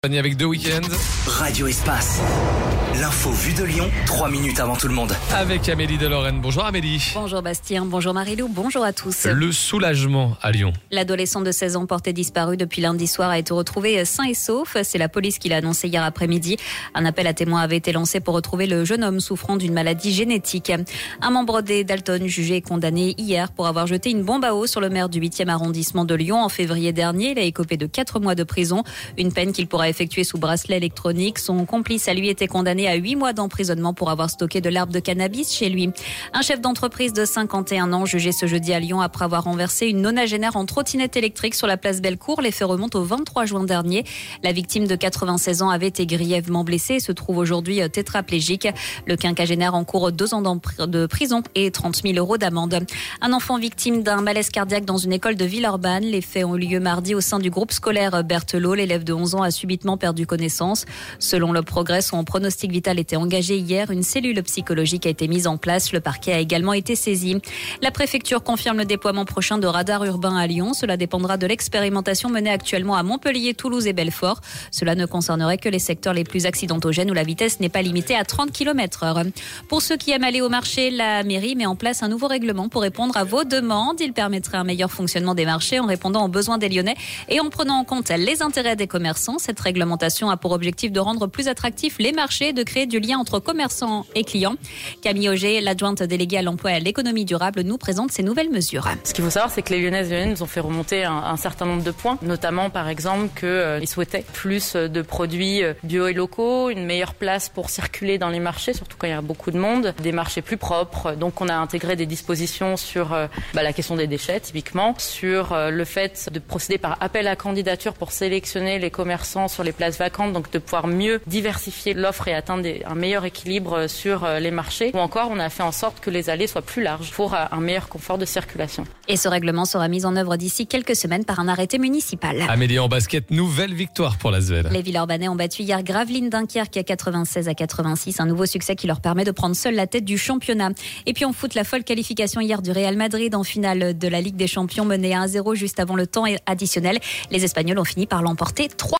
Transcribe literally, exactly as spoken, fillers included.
Avec deux week-ends. Radio Espace. L'info vue de Lyon, trois minutes avant tout le monde. Avec Amélie de Lorraine. Bonjour Amélie. Bonjour Bastien, bonjour Marilou, bonjour à tous. Le soulagement à Lyon. L'adolescent de seize ans porté disparu depuis lundi soir a été retrouvé sain et sauf. C'est la police qui l'a annoncé hier après-midi. Un appel à témoins avait été lancé pour retrouver le jeune homme souffrant d'une maladie génétique. Un membre des Dalton jugé et condamné hier pour avoir jeté une bombe à eau sur le maire du huitième arrondissement de Lyon en février dernier. Il a écopé de quatre mois de prison, une peine qu'il pourra effectuer sous bracelet électronique. Son complice a lui été condamné à huit mois d'emprisonnement pour avoir stocké de l'herbe de cannabis chez lui. Un chef d'entreprise de cinquante et un ans jugé ce jeudi à Lyon après avoir renversé une nonagénaire en trottinette électrique sur la place Bellecour. Les faits remontent au vingt-trois juin dernier. La victime de quatre-vingt-seize ans avait été grièvement blessée et se trouve aujourd'hui tétraplégique. Le quinquagénaire encourt deux ans de prison et trente mille euros d'amende. Un enfant victime d'un malaise cardiaque dans une école de Villeurbanne. Les faits ont eu lieu mardi au sein du groupe scolaire Berthelot. L'élève de onze ans a subitement perdu connaissance. Selon le Progrès, son pronostic vital était engagé hier. Une cellule psychologique a été mise en place. Le parquet a également été saisi. La préfecture confirme le déploiement prochain de radars urbains à Lyon. Cela dépendra de l'expérimentation menée actuellement à Montpellier, Toulouse et Belfort. Cela ne concernerait que les secteurs les plus accidentogènes où la vitesse n'est pas limitée à trente kilomètres heure. Pour ceux qui aiment aller au marché, la mairie met en place un nouveau règlement pour répondre à vos demandes. Il permettrait un meilleur fonctionnement des marchés en répondant aux besoins des Lyonnais et en prenant en compte les intérêts des commerçants. Cette réglementation a pour objectif de rendre plus attractifs les marchés et de créer du lien entre commerçants et clients. Camille Auger, l'adjointe déléguée à l'emploi et à l'économie durable, nous présente ces nouvelles mesures. Ce qu'il faut savoir, c'est que les Lyonnaises et Lyonnais nous ont fait remonter un, un certain nombre de points, notamment par exemple qu'ils euh, souhaitaient plus de produits bio et locaux, une meilleure place pour circuler dans les marchés, surtout quand il y a beaucoup de monde, des marchés plus propres. Donc on a intégré des dispositions sur euh, bah, la question des déchets typiquement, sur euh, le fait de procéder par appel à candidature pour sélectionner les commerçants sur les places vacantes, donc de pouvoir mieux diversifier l'offre et atteindre des, un meilleur équilibre sur euh, les marchés. Ou encore, on a fait en sorte que les allées soient plus larges pour euh, un meilleur confort de circulation. Et ce règlement sera mis en œuvre d'ici quelques semaines par un arrêté municipal. Amélie, en basket, nouvelle victoire pour l'Asvel. Les Villeurbanais ont battu hier Gravelines Dunkerque à quatre-vingt-seize à quatre-vingt-six. Un nouveau succès qui leur permet de prendre seule la tête du championnat. Et puis on foot, la folle qualification hier du Real Madrid en finale de la Ligue des Champions, menée à un zéro juste avant le temps additionnel. Les Espagnols ont fini par l'emporter trois